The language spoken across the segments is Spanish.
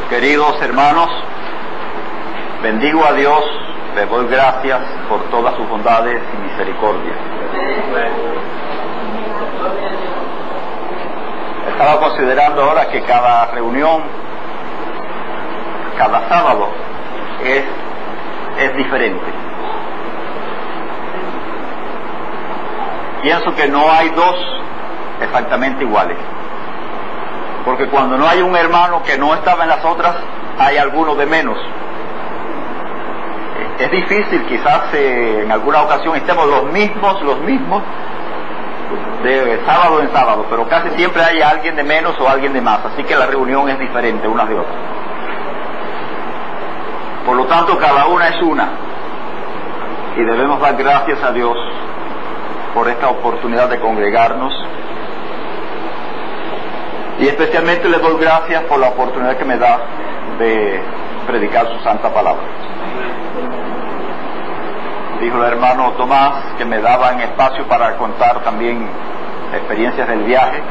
Queridos hermanos, bendigo a Dios, le doy gracias por todas sus bondades y misericordias. Estaba considerando ahora que cada reunión, cada sábado, es diferente. Pienso que no hay dos exactamente iguales, porque cuando no hay un hermano que no estaba en las otras, hay alguno de menos. Es difícil, quizás en alguna ocasión estemos los mismos de sábado en sábado, pero casi siempre hay alguien de menos o alguien de más, así que la reunión es diferente una de otra. Por lo tanto, cada una es una, y debemos dar gracias a Dios por esta oportunidad de congregarnos, y especialmente le doy gracias por la oportunidad que me da de predicar su santa palabra. Dijo el hermano Tomás que me daban espacio para contar también experiencias del viaje,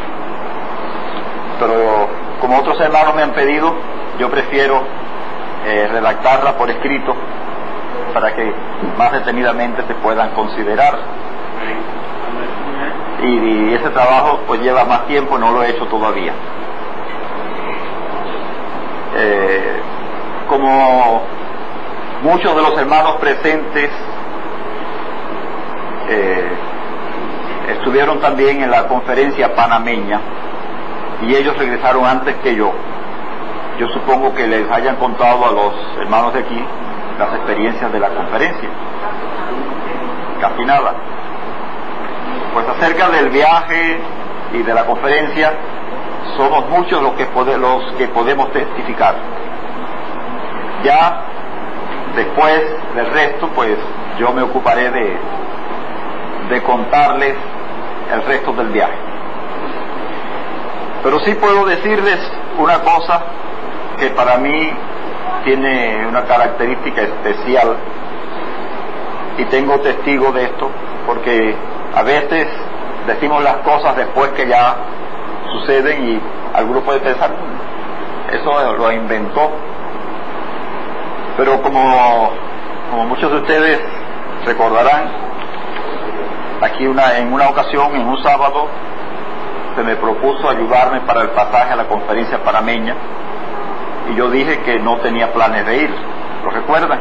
pero como otros hermanos me han pedido, yo prefiero redactarla por escrito para que más detenidamente se puedan considerar. Y ese trabajo pues lleva más tiempo, no lo he hecho todavía. Como muchos de los hermanos presentes estuvieron también en la conferencia panameña y ellos regresaron antes que yo supongo que les hayan contado a los hermanos de aquí las experiencias de la conferencia. Casi nada. Pues acerca del viaje y de la conferencia, somos muchos los que podemos testificar. Ya después del resto, pues yo me ocuparé de contarles el resto del viaje. Pero sí puedo decirles una cosa que para mí tiene una característica especial, y tengo testigo de esto, porque a veces decimos las cosas después que ya suceden y algunos pueden pensar, eso lo inventó. Pero como muchos de ustedes recordarán, aquí en una ocasión, en un sábado, se me propuso ayudarme para el pasaje a la conferencia panameña, y yo dije que no tenía planes de ir. ¿Lo recuerdan?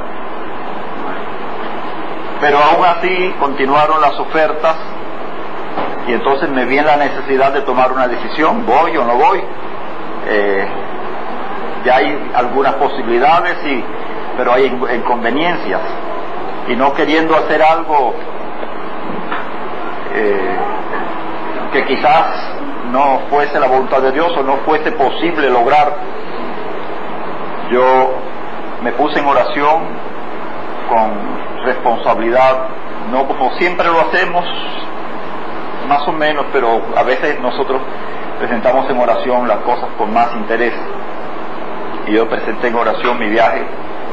Pero aún así continuaron las ofertas, y entonces me vi en la necesidad de tomar una decisión: ¿voy o no voy? Ya hay algunas posibilidades, pero hay inconveniencias, y no queriendo hacer algo que quizás no fuese la voluntad de Dios o no fuese posible lograr, yo me puse en oración con responsabilidad, no como siempre lo hacemos, más o menos, pero a veces nosotros presentamos en oración las cosas con más interés, y yo presenté en oración mi viaje,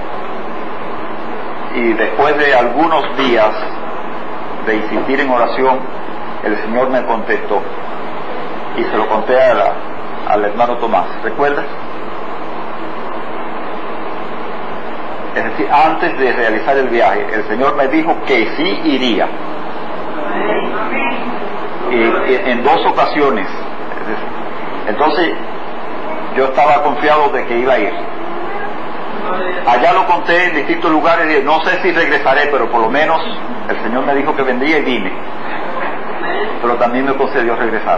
y después de algunos días de insistir en oración, el Señor me contestó, y se lo conté al hermano Tomás. ¿Recuerdas? Es decir, antes de realizar el viaje, el Señor me dijo que sí iría, y en dos ocasiones. Entonces yo estaba confiado de que iba a ir. Allá lo conté en distintos lugares y dije, no sé si regresaré, pero por lo menos el Señor me dijo que vendría y vine. Pero también me concedió regresar.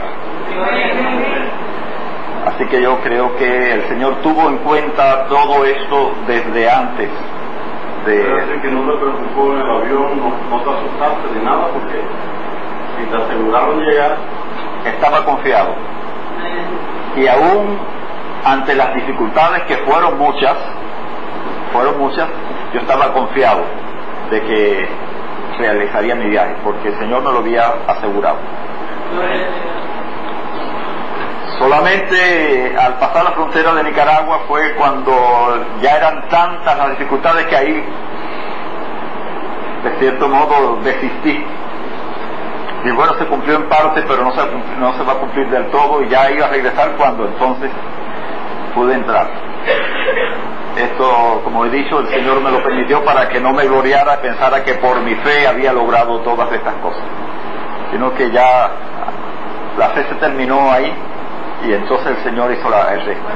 Así que yo creo que el Señor tuvo en cuenta todo esto desde antes de... que no te preocupó en el avión, no te asustaste de nada, porque si te aseguraron llegar... Estaba confiado. Y aún ante las dificultades, que fueron muchas, yo estaba confiado de que realizaría mi viaje, porque el Señor me lo había asegurado. Solamente al pasar la frontera de Nicaragua fue cuando ya eran tantas las dificultades que ahí, de cierto modo, desistí. Y bueno, se cumplió en parte, pero no se va a cumplir del todo, y ya iba a regresar cuando entonces pude entrar. Esto, como he dicho, el Señor me lo permitió para que no me gloriara, pensara que por mi fe había logrado todas estas cosas, sino que ya la fe se terminó ahí y entonces el Señor hizo el resto.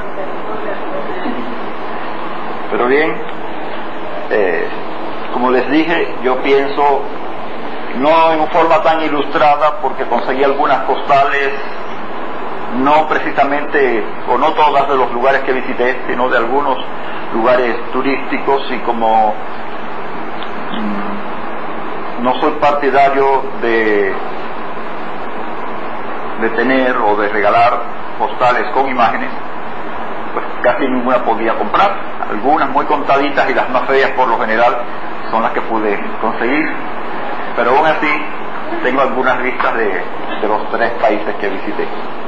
Pero bien, como les dije, yo pienso, no en forma tan ilustrada, porque conseguí algunas postales, no precisamente, o no todas de los lugares que visité, sino de algunos lugares turísticos, y como no soy partidario de tener o de regalar postales con imágenes, pues casi ninguna podía comprar. Algunas muy contaditas, y las más feas por lo general son las que pude conseguir, pero aún así tengo algunas listas de los 3 países que visité.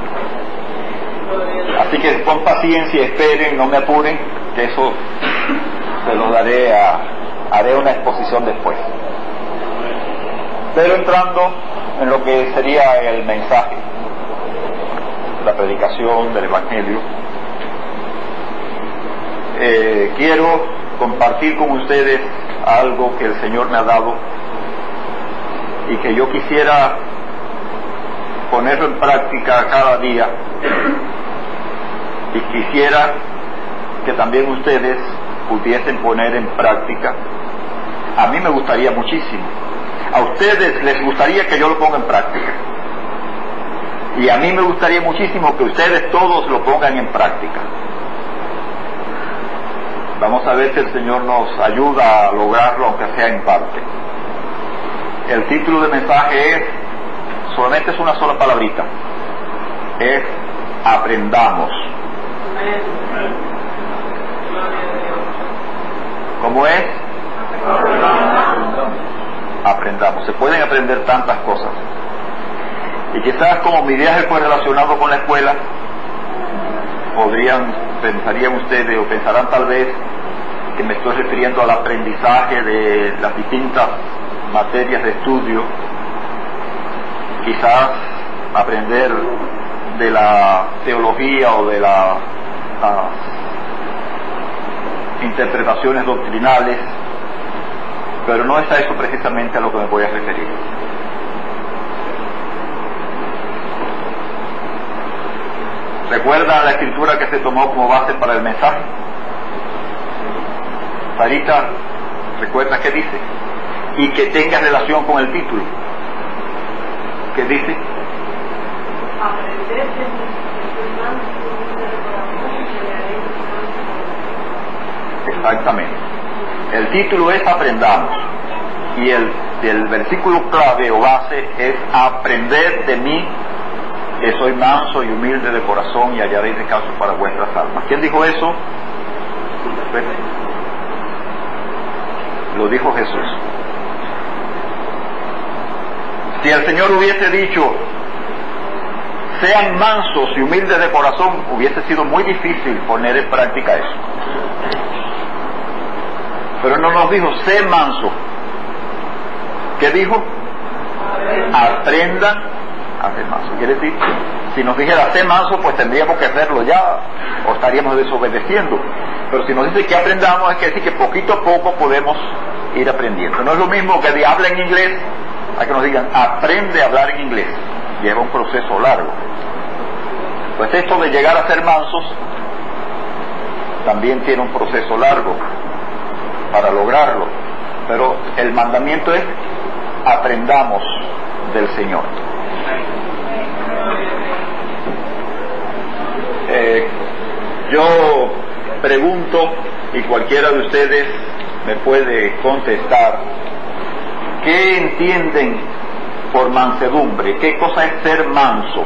Así que con paciencia esperen, no me apuren, que eso se lo haré una exposición después. Pero entrando en lo que sería el mensaje, la predicación del Evangelio, quiero compartir con ustedes algo que el Señor me ha dado y que yo quisiera ponerlo en práctica cada día, y quisiera que también ustedes pudiesen poner en práctica. A mí me gustaría muchísimo, a ustedes les gustaría que yo lo ponga en práctica, y a mí me gustaría muchísimo que ustedes todos lo pongan en práctica. Vamos a ver si el Señor nos ayuda a lograrlo, aunque sea en parte. El título del mensaje solamente es una sola palabrita, es aprendamos. ¿Cómo es? Aprendamos. Se pueden aprender tantas cosas, y quizás como mi viaje fue relacionado con la escuela, pensarían ustedes, o pensarán tal vez, que me estoy refiriendo al aprendizaje de las distintas materias de estudio, quizás aprender de la teología o de las interpretaciones doctrinales, pero no es a eso precisamente a lo que me voy a referir. ¿Recuerdan la escritura que se tomó como base para el mensaje? Sarita, ¿recuerda qué dice? Y que tenga relación con el título. ¿Qué dice? Exactamente. El título es Aprendamos, y el versículo clave o base es: aprended de mí, que soy manso y humilde de corazón, y hallaréis descanso para vuestras almas. ¿Quién dijo eso? Lo dijo Jesús. Si el Señor hubiese dicho sean mansos y humildes de corazón, hubiese sido muy difícil poner en práctica eso. Pero no nos dijo sé manso. ¿Qué dijo? Aprendan a ser manso. Quiere decir, si nos dijera sé manso, pues tendríamos que hacerlo ya, o estaríamos desobedeciendo. Pero si nos dice que aprendamos, es que decir que poquito a poco podemos ir aprendiendo. No es lo mismo que habla en inglés a que nos digan aprende a hablar en inglés. Lleva un proceso largo. Pues esto de llegar a ser mansos también tiene un proceso largo para lograrlo, pero el mandamiento es aprendamos del Señor. Yo pregunto, y cualquiera de ustedes me puede contestar, ¿qué entienden por mansedumbre? ¿Qué cosa es ser manso?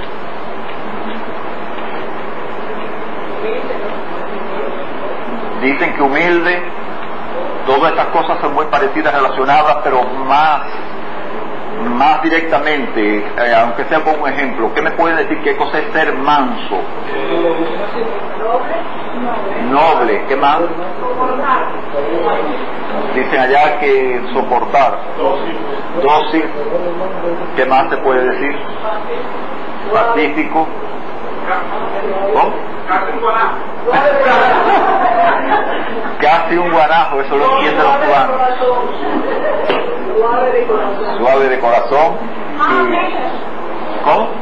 Dicen que humilde. Todas estas cosas son muy parecidas, relacionadas, pero más directamente, aunque sea como un ejemplo. ¿Qué me puede decir qué cosa es ser manso? Noble. ¿Qué más? Dicen allá que soportar. Dócil. ¿Qué más se puede decir? Pacífico. ¿Cómo? Casi un guanajo, eso lo entienden los cubanos. Suave de corazón. ¿Cómo?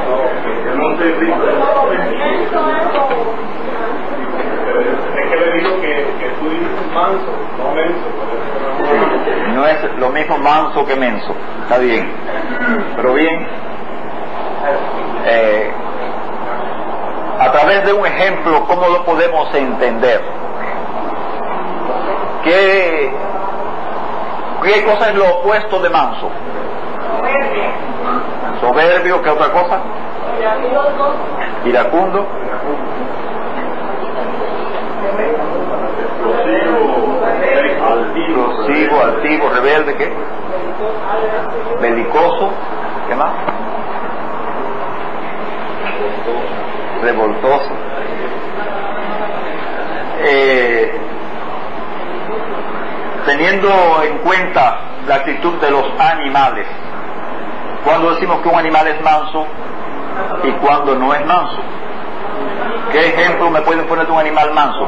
Es que le digo que tú dices manso, no menso. No es lo mismo manso que menso. Está bien. Pero bien, a través de un ejemplo, ¿cómo lo podemos entender? ¿Qué cosa es lo opuesto de manso? Soberbio. ¿Qué otra cosa? Iracundo. Prosigo, altivo, rebelde, ¿qué? Belicoso, ¿qué más? Revoltoso. Teniendo en cuenta la actitud de los animales, ¿cuándo decimos que un animal es manso y cuándo no es manso? ¿Qué ejemplo me pueden poner de un animal manso?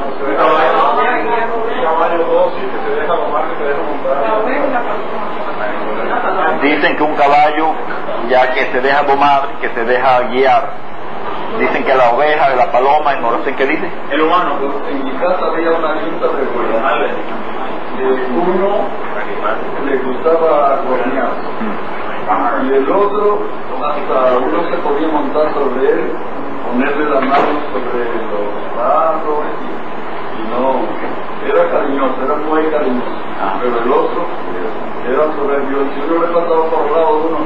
Dicen que un caballo, ya que se deja domar, que se deja guiar. Dicen que la oveja, la paloma, y no sé qué dice. El humano. En mi casa había una junta de animales. Uno le gustaba gornear y el otro hasta uno se podía montar sobre él, ponerle la mano sobre los brazos y no, era cariñoso, era muy cariñoso, pero el otro era soberbio. Si uno le pasaba por el lado de uno,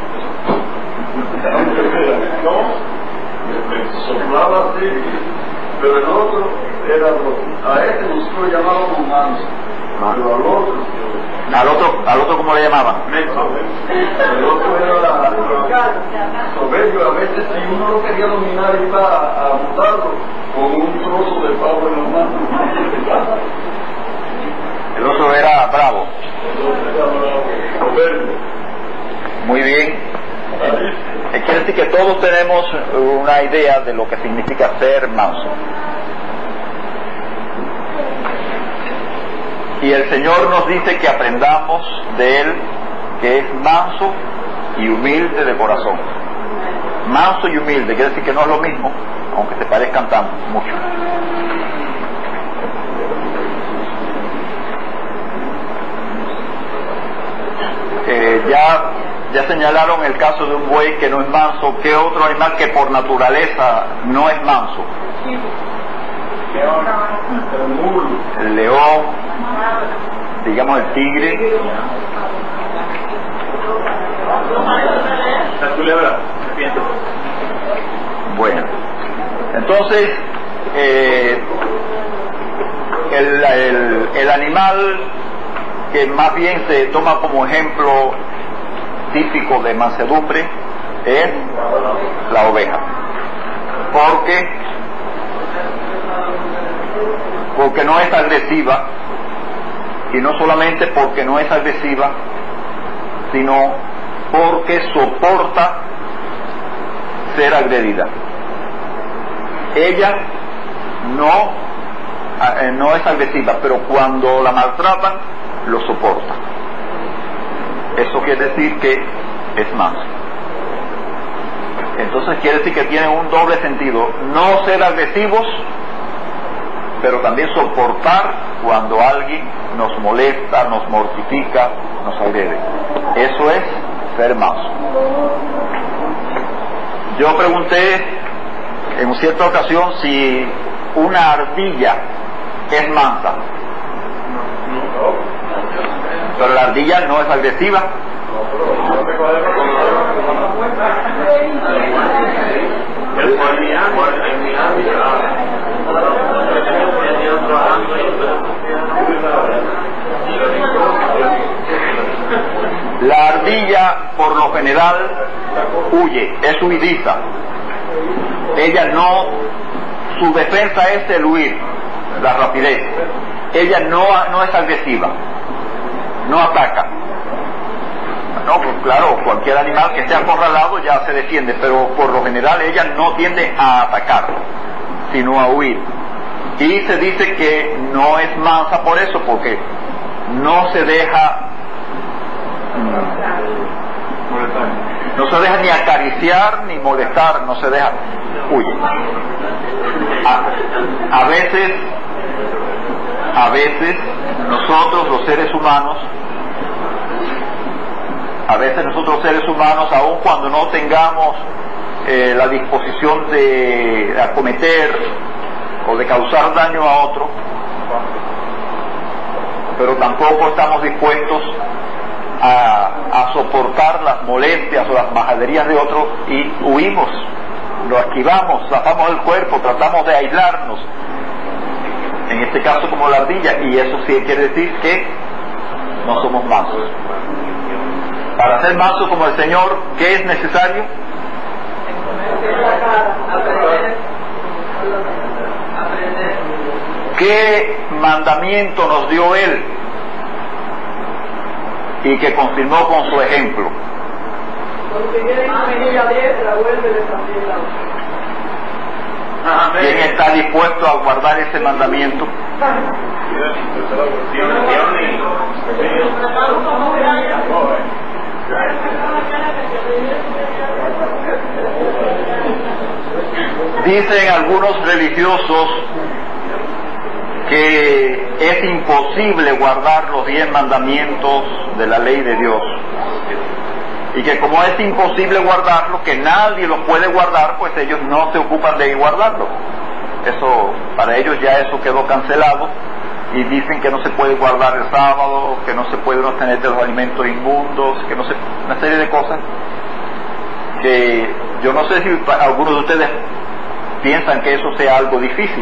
no, soplaba así, pero el otro era a este nosotros llamábamos manso. Pero al otro ¿cómo le llamaban? El otro era soberbio. A veces si uno lo quería dominar iba a montarlo con un trozo de pavo en la mano. El otro era bravo. Soberbio. Muy bien. Quiere decir que todos tenemos una idea de lo que significa ser manso. Y el Señor nos dice que aprendamos de Él, que es manso y humilde de corazón. Manso y humilde, quiere decir que no es lo mismo, aunque se parezcan tan mucho. Ya señalaron el caso de un buey que no es manso. ¿Qué otro animal que por naturaleza no es manso? El león, digamos el tigre, la culebra, serpiente. Bueno, entonces el animal que más bien se toma como ejemplo típico de mansedumbre es la oveja, porque no es agresiva, y no solamente porque no es agresiva, sino porque soporta ser agredida. Ella no es agresiva, pero cuando la maltratan, lo soporta. Eso quiere decir que es manso. Entonces quiere decir que tiene un doble sentido: no ser agresivos, pero también soportar cuando alguien nos molesta, nos mortifica, nos agrede. Eso es ser manso. Yo pregunté en cierta ocasión si una ardilla es mansa, pero la ardilla no es agresiva. La ardilla por lo general huye, es huidiza. Ella no, su defensa es el huir, la rapidez. Ella no es agresiva, no ataca. No, pues claro, cualquier animal que esté acorralado ya se defiende, pero por lo general ella no tiende a atacar, sino a huir. Y se dice que no es mansa por eso, porque no se deja ni acariciar ni molestar, no se deja, huye. A veces nosotros los seres humanos, aun cuando no tengamos la disposición de acometer o de causar daño a otro, pero tampoco estamos dispuestos a soportar las molestias o las majaderías de otros y huimos, lo esquivamos, zafamos el cuerpo, tratamos de aislarnos, en este caso como la ardilla, y eso sí quiere decir que no somos mansos. Para ser manso como el Señor, ¿qué es necesario? ¿Qué mandamiento nos dio Él y que confirmó con su ejemplo? ¿Quién está dispuesto a guardar ese mandamiento? Dicen algunos religiosos que es imposible guardar los 10 mandamientos de la ley de Dios, y que como es imposible guardarlo, que nadie los puede guardar, pues ellos no se ocupan de guardarlo. Eso, para ellos ya eso quedó cancelado, y dicen que no se puede guardar el sábado, que no se puede obtener de los alimentos inmundos, que no se, una serie de cosas que yo no sé si algunos de ustedes piensan que eso sea algo difícil.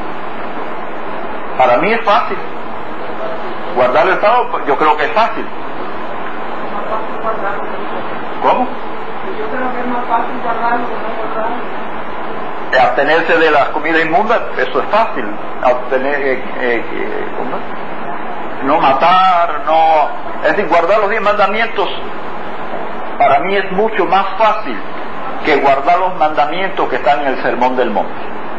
Para mí es fácil guardar el sábado, yo creo que es fácil. ¿Cómo? Yo creo que es más fácil guardarlo que no guardarlo. Abstenerse de las comidas inmundas, eso es fácil. Abstener, no matar, no, es decir, guardar los 10 mandamientos para mí es mucho más fácil que guardar los mandamientos que están en el Sermón del Monte.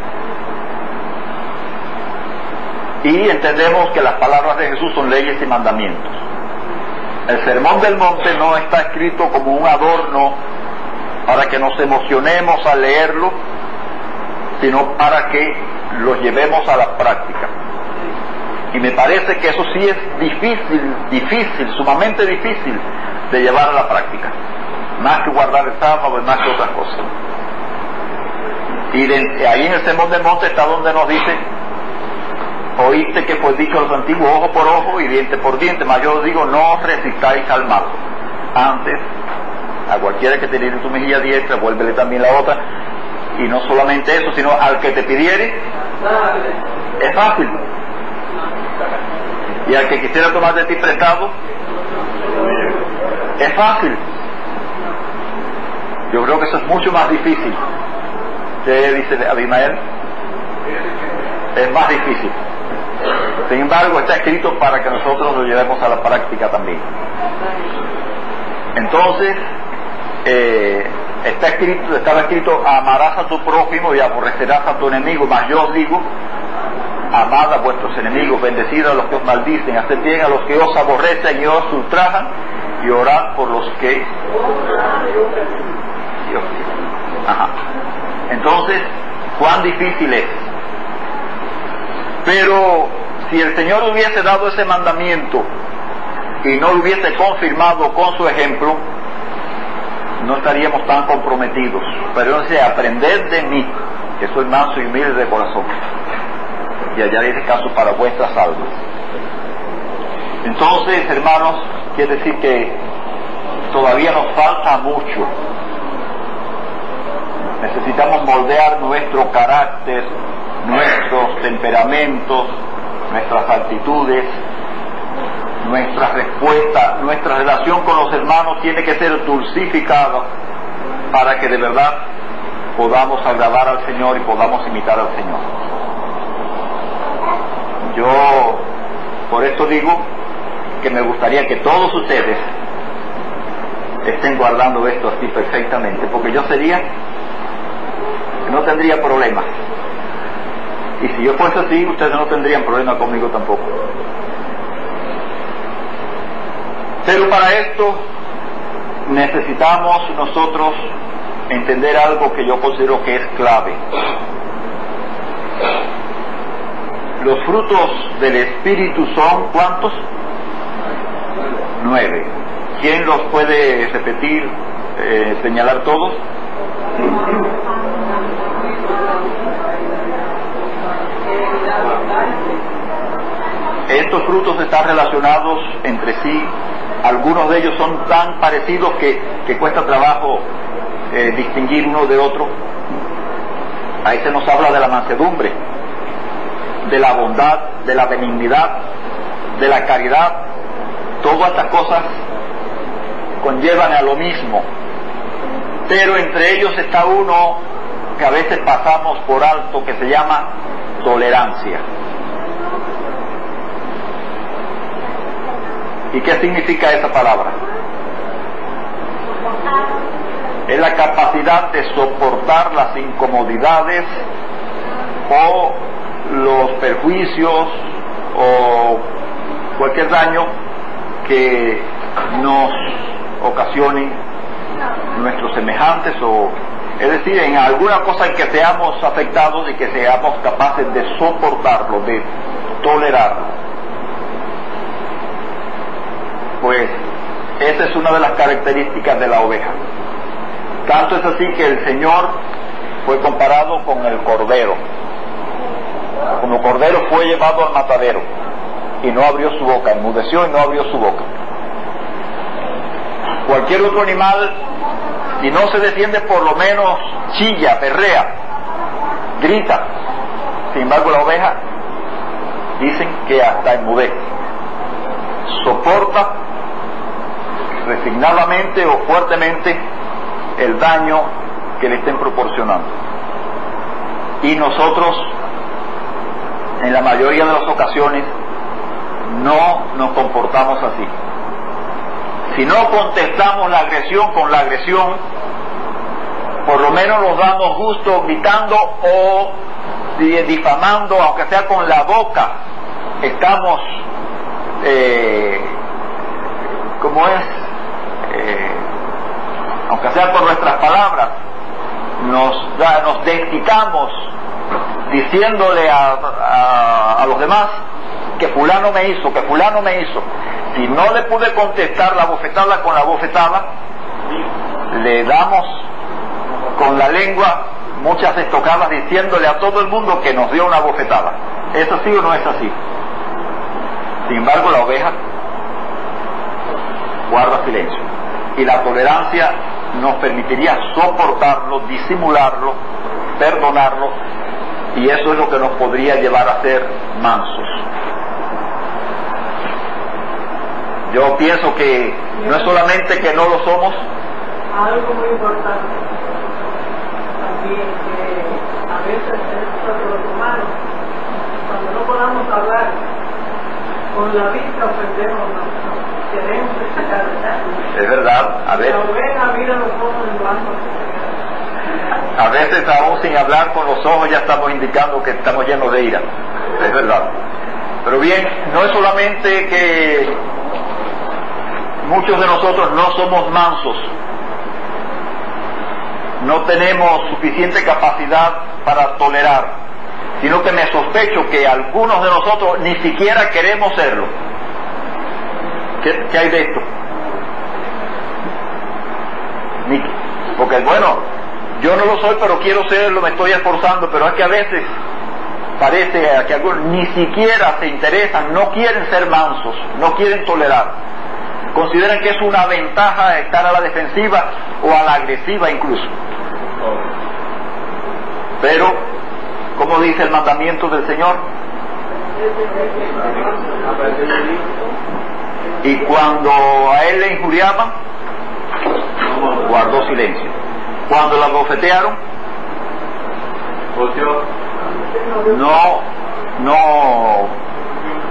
Y entendemos que las palabras de Jesús son leyes y mandamientos. El Sermón del Monte no está escrito como un adorno para que nos emocionemos al leerlo, sino para que lo llevemos a la práctica. Y me parece que eso sí es difícil, sumamente difícil de llevar a la práctica, más que guardar el sábado y más que otras cosas. Y ahí en el Sermón del Monte está donde nos dice: oíste que fue dicho a los antiguos, ojo por ojo y diente por diente, mas yo os digo, no resistáis al mal. Antes, a cualquiera que te diere tu mejilla diestra, vuélvele también la otra. Y no solamente eso, sino al que te pidiere, es fácil. Y al que quisiera tomar de ti prestado, es fácil. Yo creo que eso es mucho más difícil. ¿Qué dice Abimael? Es más difícil. Sin embargo, está escrito para que nosotros lo llevemos a la práctica también. Entonces, estaba escrito: amarás a tu prójimo y aborrecerás a tu enemigo. Mas yo os digo: amad a vuestros enemigos, bendecid a los que os maldicen, haced bien a los que os aborrecen y os ultrajan, y orad por los que Dios. Ajá. Entonces, ¿cuán difícil es? Pero si el Señor hubiese dado ese mandamiento y no lo hubiese confirmado con su ejemplo, no estaríamos tan comprometidos. Pero entonces, aprended de mí, que soy manso y humilde de corazón, y hallaréis caso para vuestras almas. Entonces, hermanos, quiere decir que todavía nos falta mucho. Necesitamos moldear nuestro carácter, nuestros temperamentos, nuestras actitudes, nuestra respuesta, nuestra relación con los hermanos tiene que ser dulcificada para que de verdad podamos agradar al Señor y podamos imitar al Señor. Yo por esto digo que me gustaría que todos ustedes estén guardando esto así perfectamente, porque yo no tendría problemas. Y si yo fuese así, ustedes no tendrían problema conmigo tampoco. Pero para esto necesitamos nosotros entender algo que yo considero que es clave. Los frutos del Espíritu son ¿cuántos? 9. ¿Quién los puede repetir, señalar todos? Estos frutos están relacionados entre sí. Algunos de ellos son tan parecidos que cuesta trabajo distinguir uno de otro. Ahí se nos habla de la mansedumbre, de la bondad, de la benignidad, de la caridad. Todas estas cosas conllevan a lo mismo, pero entre ellos está uno que a veces pasamos por alto, que se llama tolerancia. ¿Y qué significa esa palabra? Es la capacidad de soportar las incomodidades o los perjuicios o cualquier daño que nos ocasionen nuestros semejantes, o es decir, en alguna cosa en que seamos afectados y que seamos capaces de soportarlo, de tolerarlo. Pues esa es una de las características de la oveja. Tanto es así que el Señor fue comparado con el cordero. Como cordero fue llevado al matadero y no abrió su boca, enmudeció y no abrió su boca. Cualquier otro animal, si no se defiende, por lo menos chilla, berrea, grita. Sin embargo, la oveja, dicen que hasta enmudece, soporta resignadamente o fuertemente el daño que le estén proporcionando. Y nosotros, en la mayoría de las ocasiones, no nos comportamos así. Si no contestamos la agresión con la agresión, por lo menos nos damos gusto gritando o difamando, aunque sea con la boca. Estamos, aunque sea por nuestras palabras, nos desquitamos diciéndole a los demás que fulano me hizo, que fulano me hizo. Si no le pude contestar la bofetada con la bofetada, le damos con la lengua muchas estocadas diciéndole a todo el mundo que nos dio una bofetada. ¿Es así o no es así? Sin embargo, la oveja guarda silencio, y la tolerancia nos permitiría soportarlo, disimularlo, perdonarlo, y eso es lo que nos podría llevar a ser mansos. Yo pienso que no es solamente que no lo somos. Algo muy importante también, que a veces nosotros los humanos, cuando no podamos hablar, con la vista ofendemos, queremos sacar de casa. Es verdad, a veces. La oveja mira los ojos en blanco. A veces aún sin hablar con los ojos ya estamos indicando que estamos llenos de ira. Es verdad. Pero bien, no es solamente que muchos de nosotros no somos mansos, no tenemos suficiente capacidad para tolerar, sino que me sospecho que algunos de nosotros ni siquiera queremos serlo. ¿Qué hay de esto? Porque bueno, yo no lo soy, pero quiero serlo, me estoy esforzando, pero es que a veces parece que algunos ni siquiera se interesan, no quieren ser mansos, no quieren tolerar. Consideran que es una ventaja estar a la defensiva o a la agresiva incluso. Pero, como dice el mandamiento del Señor, y cuando a él le injuriaban, guardó silencio. Cuando la bofetearon,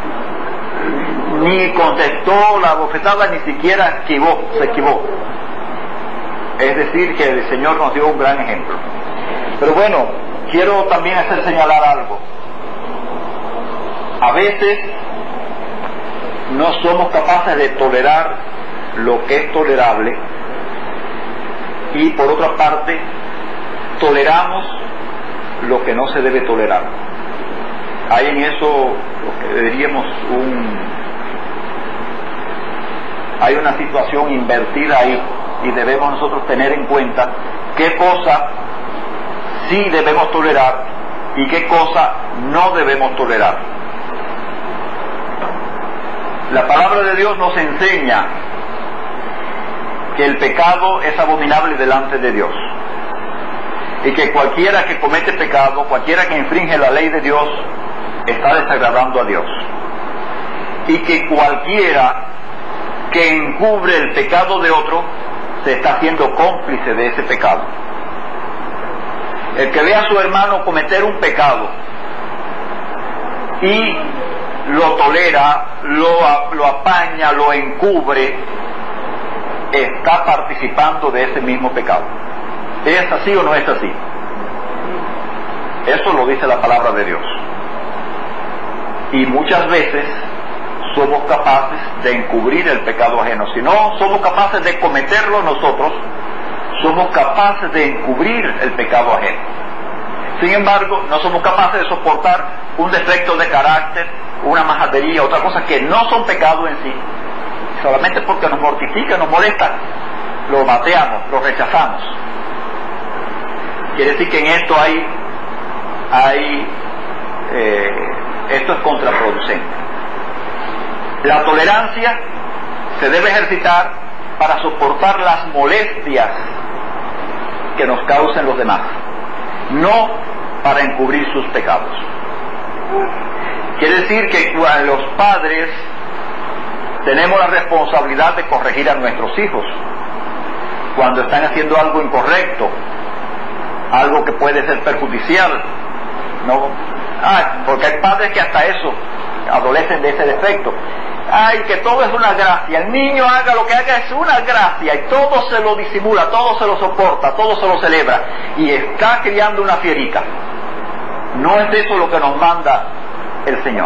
ni contestó la bofetada, ni siquiera se esquivó. Es decir, que el Señor nos dio un gran ejemplo. Pero bueno, quiero también hacer señalar algo. A veces no somos capaces de tolerar lo que es tolerable, y por otra parte toleramos lo que no se debe tolerar. Hay en eso lo que diríamos hay una situación invertida ahí, y debemos nosotros tener en cuenta qué cosa sí debemos tolerar y qué cosa no debemos tolerar. La palabra de Dios nos enseña que el pecado es abominable delante de Dios, y que cualquiera que comete pecado, cualquiera que infringe la ley de Dios, está desagradando a Dios, y que cualquiera que encubre el pecado de otro se está haciendo cómplice de ese pecado. El que ve a su hermano cometer un pecado y lo tolera, lo apaña, lo encubre, está participando de ese mismo pecado. ¿Es así o no es así? Eso lo dice la palabra de Dios. Y muchas veces somos capaces de encubrir el pecado ajeno. Si no somos capaces de cometerlo nosotros, somos capaces de encubrir el pecado ajeno. Sin embargo, no somos capaces de soportar un defecto de carácter, una majadería, otra cosa que no son pecados en sí. Solamente porque nos mortifica, nos molesta, lo bateamos, lo rechazamos. Quiere decir que en esto esto es contraproducente. La tolerancia se debe ejercitar para soportar las molestias que nos causen los demás, no para encubrir sus pecados. Quiere decir que los padres tenemos la responsabilidad de corregir a nuestros hijos cuando están haciendo algo incorrecto, algo que puede ser perjudicial, ¿no? Porque hay padres que hasta eso adolecen de ese defecto. Que todo es una gracia, el niño haga lo que haga es una gracia, y todo se lo disimula, todo se lo soporta, todo se lo celebra, y está criando una fierita. No es eso lo que nos manda el Señor.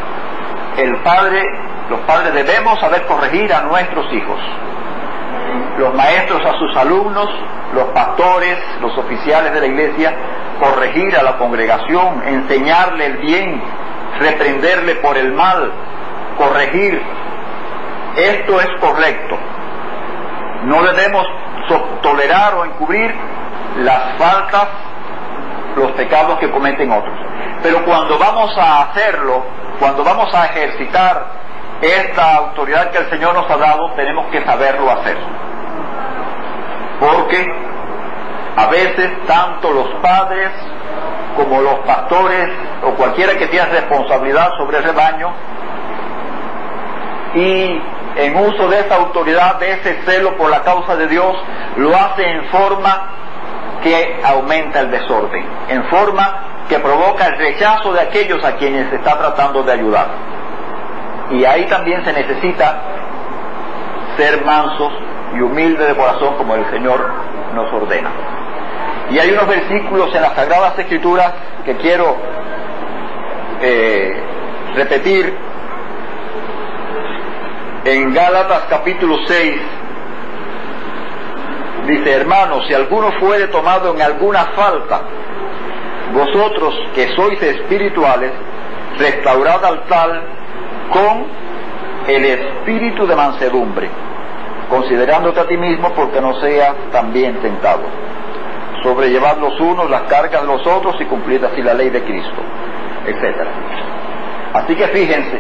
Los padres debemos saber corregir a nuestros hijos, los maestros a sus alumnos, los pastores, los oficiales de la iglesia, corregir a la congregación, enseñarle el bien, reprenderle por el mal, corregir. Esto es correcto. No debemos tolerar o encubrir las faltas, los pecados que cometen otros. Pero cuando vamos a hacerlo, cuando vamos a ejercitar esta autoridad que el Señor nos ha dado, tenemos que saberlo hacer. Porque a veces tanto los padres como los pastores o cualquiera que tenga responsabilidad sobre el rebaño, y en uso de esa autoridad, de ese celo por la causa de Dios, lo hace en forma que aumenta el desorden, en forma que provoca el rechazo de aquellos a quienes se está tratando de ayudar. Y ahí también se necesita ser mansos y humildes de corazón, como el Señor nos ordena. Y hay unos versículos en las Sagradas Escrituras que quiero repetir. En Gálatas capítulo 6 dice: hermanos, si alguno fuere tomado en alguna falta, vosotros que sois espirituales, restaurad al tal con el espíritu de mansedumbre, considerándote a ti mismo, porque no seas también tentado. Sobrellevad los unos las cargas de los otros y cumplid así la ley de Cristo, etc. Así que fíjense,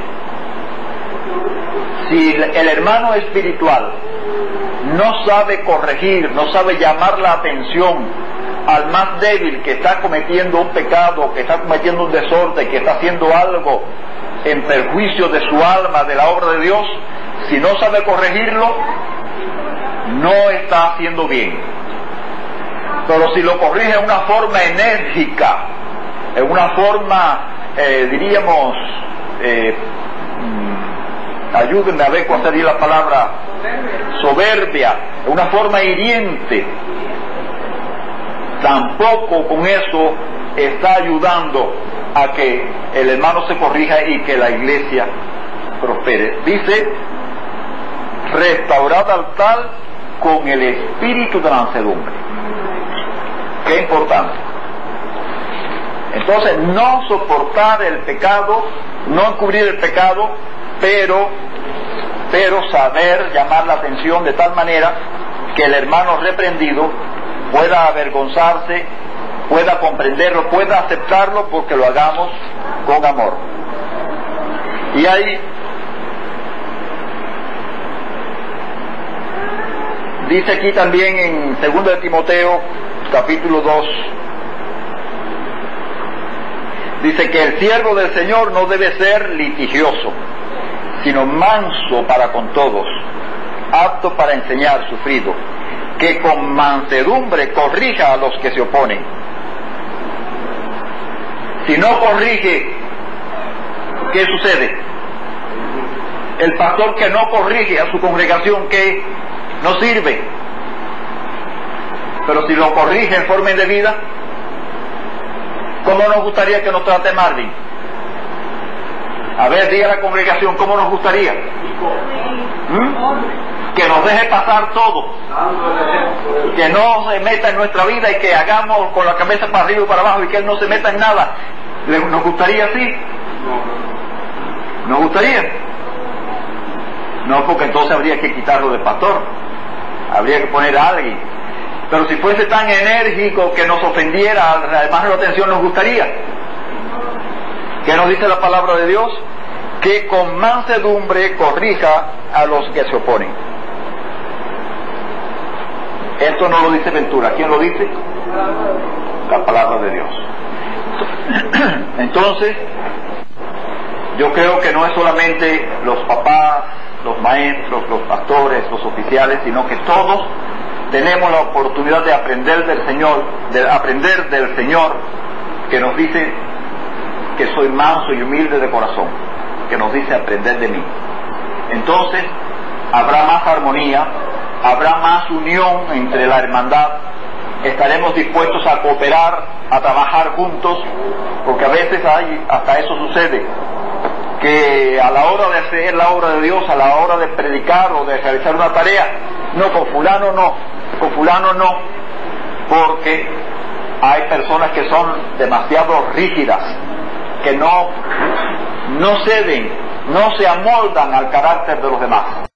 si el hermano espiritual no sabe corregir, no sabe llamar la atención al más débil que está cometiendo un pecado, que está cometiendo un desorden, que está haciendo algo en perjuicio de su alma, de la obra de Dios, si no sabe corregirlo, no está haciendo bien. Pero si lo corrige en una forma enérgica, en una forma, ayúdenme a ver cuál sería la palabra, soberbia, una forma hiriente. Tampoco con eso está ayudando a que el hermano se corrija y que la iglesia prospere. Dice, restaurad al tal con el espíritu de mansedumbre. Qué importante. Entonces, no soportar el pecado, no encubrir el pecado, pero saber llamar la atención de tal manera que el hermano reprendido pueda avergonzarse, pueda comprenderlo, pueda aceptarlo, porque lo hagamos con amor. Y ahí dice aquí también en 2 de Timoteo, capítulo 2, dice que el siervo del Señor no debe ser litigioso, sino manso para con todos, apto para enseñar, sufrido, que con mansedumbre corrija a los que se oponen. Si no corrige, ¿qué sucede? El pastor que no corrige a su congregación, ¿qué? No sirve. Pero si lo corrige en forma indebida, ¿cómo nos gustaría que nos trate Marvin? A ver, diga a la congregación, ¿cómo nos gustaría? Que nos deje pasar todo, que no se meta en nuestra vida y que hagamos con la cabeza para arriba y para abajo y que él no se meta en nada. ¿Nos gustaría así? ¿Nos gustaría? No, porque entonces habría que quitarlo de pastor, habría que poner a alguien. Pero si fuese tan enérgico que nos ofendiera, además de la atención, nos gustaría. ¿Qué nos dice la palabra de Dios? Que con mansedumbre corrija a los que se oponen. Esto no lo dice Ventura. ¿Quién lo dice? La palabra de Dios. Entonces, yo creo que no es solamente los papás, los maestros, los pastores, los oficiales, sino que todos tenemos la oportunidad de aprender del Señor, que nos dice que soy manso y humilde de corazón, que nos dice aprender de mí. Entonces habrá más armonía, habrá más unión entre la hermandad, estaremos dispuestos a cooperar, a trabajar juntos, porque a veces hasta eso sucede, que a la hora de hacer la obra de Dios, a la hora de predicar o de realizar una tarea, no, con fulano no, porque hay personas que son demasiado rígidas, que no ceden, no se amoldan al carácter de los demás.